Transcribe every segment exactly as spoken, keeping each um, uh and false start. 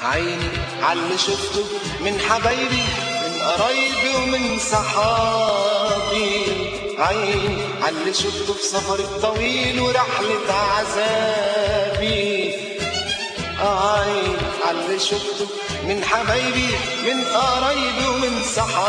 عيني عاللي شفته من حبايبي من قرايبي ومن صحابي، عيني عاللي شفته في سفر الطويل ورحلة عذابي، عيني عاللي شفته من حبايبي من قرايبي ومن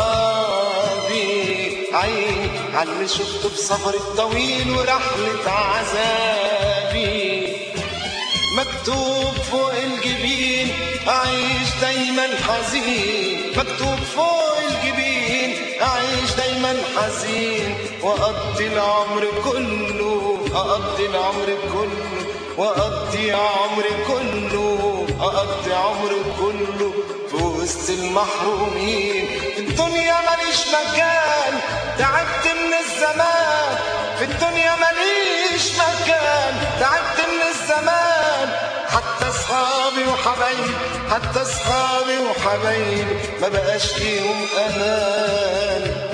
صحابي، عيني عاللي شفته في سفر الطويل ورحلة عذابي. مكتوب فوق الجبين أعيش دايما حزين، مكتوب فوق الجبين أعيش دايما حزين، وأقضي العمر كله أقضي العمر كله وأقضي عمري كله أقضي عمري كله في وسط المحرومين. في الدنيا ماليش مكان تعبت من الزمان، في الدنيا ماليش مكان تعبت من الزمان، حتى اصحابي وحبايبي حتى اصحابي وحبايبي ما بقاش ليهم امان.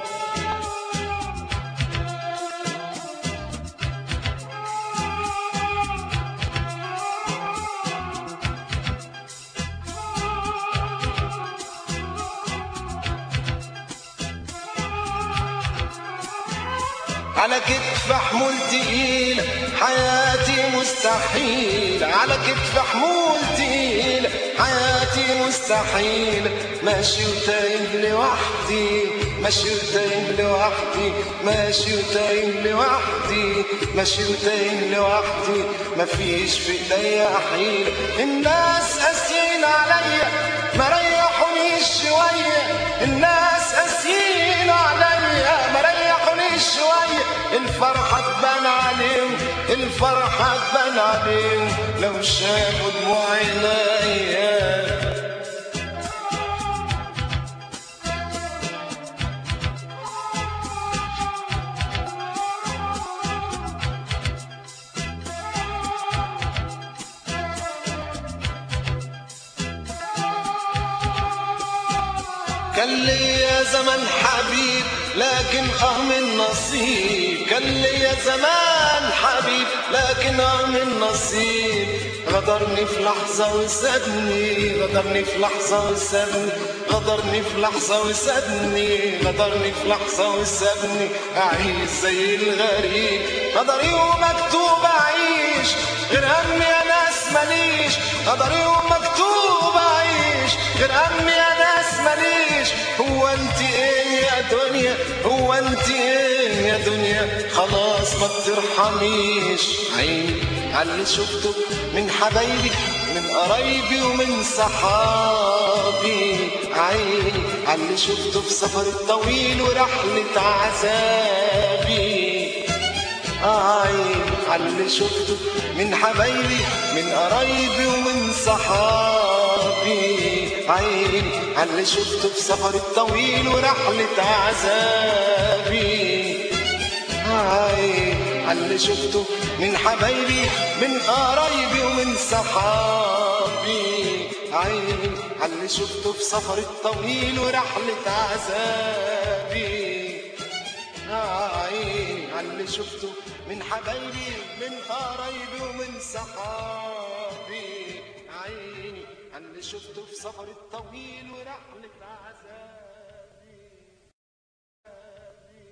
على كتف حمول تقيل حياتي مستحيل، على كتف حمول تقيل حياتي مستحيل، ماشي وتايه لوحدي ماشي وتايه لوحدي ماشي وتايه لوحدي ماشي وتايه لوحدي، مفيش في ايديا حيل. الناس قاسيين عليا ما ريحونيش شويه، الناس قاسيين عليا ما ريحونيش شويه، الفرحة تبان عليهم الفرحة تبان عليهم لو شافوا دموع عينيا. كان ليا زمان حبيب لكن اه من نصيب، كان ليا زمان حبيب لكن اه من نصيب، غدرني في لحظة وسابني غدرني في لحظة وسابني غدرني في لحظة وسابني غدرني في لحظة وسابني، أعيش زي الغريب قدري ومكتوب أعيش غير همي يا ناس ماليش، قدري ومكتوب أعيش غير همي يا ناس ماليش. هو انت ايه يا دنيا هو انت ايه يا دنيا خلاص ما بترحميش. عيني عاللي شفته من حبايبي من قرايبي ومن صحابي، عيني عاللي شفته في سفر الطويل ورحلة عذابي، عيني عاللي شفته من حبايبي من قرايبي ومن صحابي، عيني عاللي شفته في سفر الطويل ورحلة عذابي، عيني عاللي شفته من حبايبي من قرايبي ومن صحابي، عيني عاللي شفته في سفر الطويل ورحلة عذابي، عيني عاللي شفته من حبايبي من قرايبي ومن صحابي، عيني عاللي شفته في سفر الطويل ورحلة عذابي.